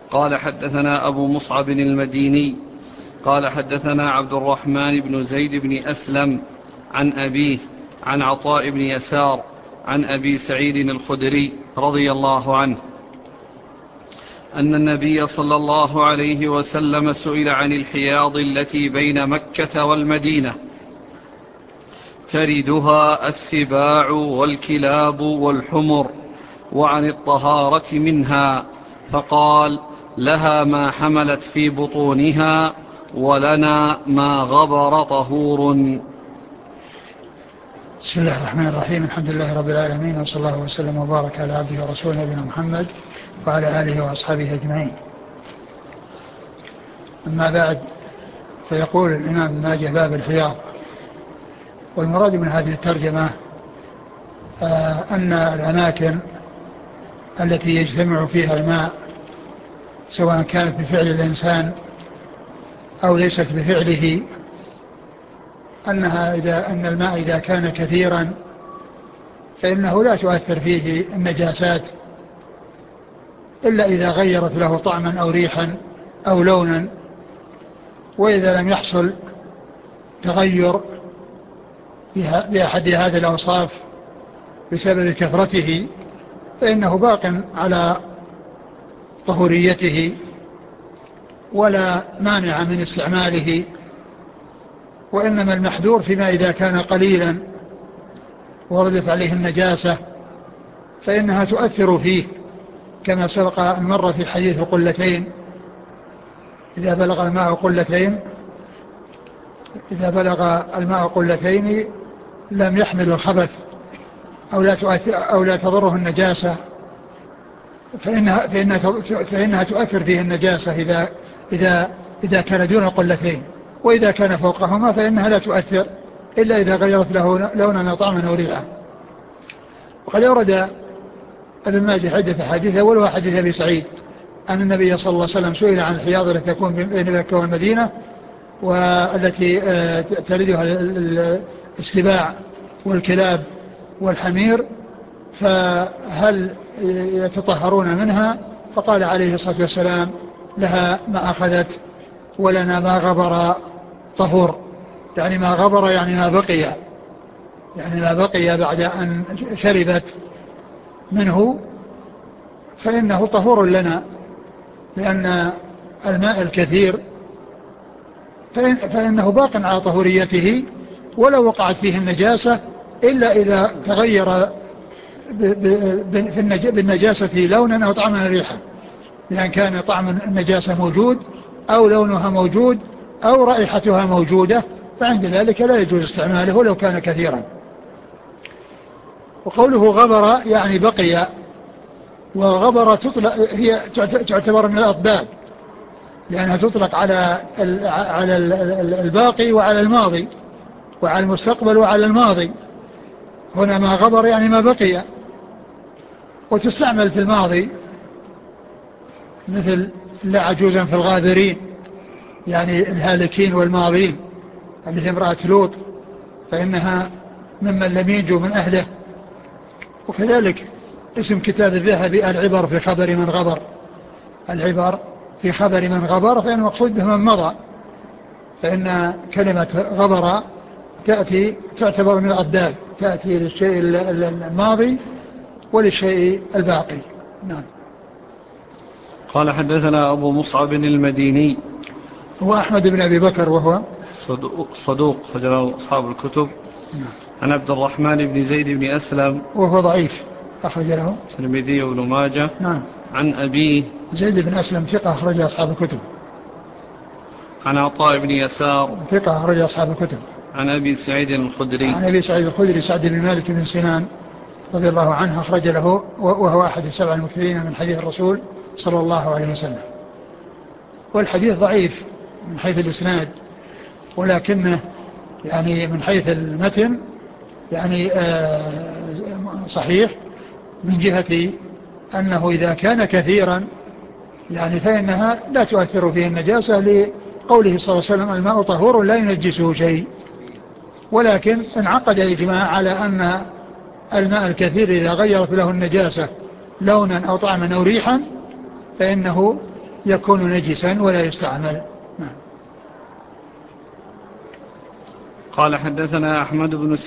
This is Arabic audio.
قال حدثنا أبو مصعب المديني قال حدثنا عبد الرحمن بن زيد بن أسلم عن أبيه عن عطاء بن يسار عن أبي سعيد الخدري رضي الله عنه أن النبي صلى الله عليه وسلم سئل عن الحياض التي بين مكة والمدينة تردها السباع والكلاب والحمر وعن الطهارة منها، فقال: لها ما حملت في بطونها ولنا ما غبر طهور. بسم الله الرحمن الرحيم. الحمد لله رب العالمين، وصلى الله وسلم وبارك على عبده ورسوله نبينا محمد وعلى آله وأصحابه أجمعين. أما بعد، فيقول الإمام ماجه باب الحياض. والمراد من هذه الترجمة أن الأماكن التي يجتمع فيها الماء، سواء كانت بفعل الإنسان أو ليست بفعله، أن الماء إذا كان كثيرا فإنه لا تؤثر فيه النجاسات إلا إذا غيرت له طعما أو ريحا أو لونا، وإذا لم يحصل تغير بأحد هذه الأوصاف بسبب كثرته فإنه باق على طهوريته ولا مانع من استعماله. وإنما المحذور فيما إذا كان قليلا وردت عليه النجاسة فإنها تؤثر فيه، كما سبق أن مر في حديث القلتين: إذا بلغ الماء قلتين لم يحمل الخبث أو لا تضره النجاسة، فإنها تؤثر فيه النجاسة إذا كان دون القلتين، وإذا كان فوقهما فإنها لا تؤثر إلا إذا غيرت له لونا وطعما وريحا. وقد أورد ابن ماجه عدة حديث، أولها حديث أبي سعيد أن النبي صلى الله عليه وسلم سئل عن الحياض التي تكون بين مكة والمدينة والتي تردها السباع والكلاب والحمير، فهل يتطهرون منها؟ فقال عليه الصلاة والسلام: لها ما أخذت ولنا ما غبر طهور. يعني ما غبر يعني ما بقي بعد أن شربت منه فإنه طهور لنا، لأن الماء الكثير فإنه باق على طهوريته ولو وقعت فيه النجاسة، إلا إذا تغير بالنجاسة لونا أو طعما ريحا، لأن كان طعم النجاسة موجود أو لونها موجود أو رائحتها موجودة، فعند ذلك لا يجوز استعماله ولو كان كثيرا. وقوله غبر يعني بقي، وغبر هي تعتبر من الأضداد، لأنها تطلق على الباقي وعلى الماضي، وعلى المستقبل وعلى الماضي. هنا ما غبر يعني ما بقي، وتستعمل في الماضي مثل لا عجوزا في الغابرين، يعني الهالكين والماضين، التي امرأة لوط فإنها ممن لم ينجو من أهله. وكذلك اسم كتاب الذهبي العبر في خبر من غبر، العبر في خبر من غبر، فإن المقصود به من مضى، فإن كلمة غبر تعتبر من الأضداد، تأتي للشيء الماضي وللشيء الباقي. نعم. قال حدثنا أبو مصعب المديني هو أحمد بن أبي بكر وهو صدوق رجل أصحاب الكتب. نعم. عن عبد الرحمن بن زيد بن أسلم وهو ضعيف، أخرج له الترمذي وابن ماجه. نعم. عن أبيه زيد بن أسلم ثقة، أخرج أصحاب الكتب. عن عطاء بن يسار ثقة، أخرج أصحاب الكتب. عن أبي سعيد الخدري عن أبي سعيد الخدري سعد بن مالك بن سنان رضي الله عنه، أخرج له وهو أحد السبع المكثرين من حديث الرسول صلى الله عليه وسلم. والحديث ضعيف من حيث الإسناد، ولكنه يعني من حيث المتن يعني صحيح، من جهة أنه إذا كان كثيرا يعني فإنها لا تؤثر فيه النجاسة، لقوله صلى الله عليه وسلم: الماء طهور لا ينجسه شيء. ولكن انعقد الإجماع على أن الماء الكثير إذا غيرت له النجاسة لونا أو طعما أو ريحا فإنه يكون نجسا ولا يستعمل. قال حدثنا أحمد بن